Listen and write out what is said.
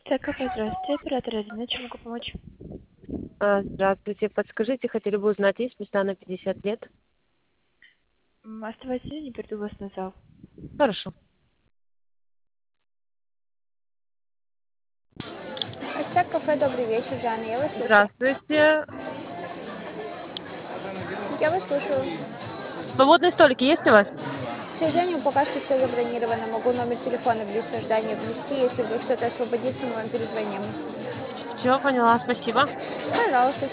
Кафе, здравствуйте. Оператор 1, чем могу помочь? Здравствуйте. Подскажите, хотели бы узнать, есть места на 50 лет? Оставайтесь, я не приду вас на зал. Хорошо. Остяк кафе, добрый вечер, Жанна, я вас слушаю. Здравствуйте. Я вас слушаю. Свободные столики есть у вас? К сожалению, пока что все забронировано. Могу номер телефона в лист ожидания внести. Если вдруг что-то освободится, мы вам перезвоним. Все, поняла, спасибо. Пожалуйста.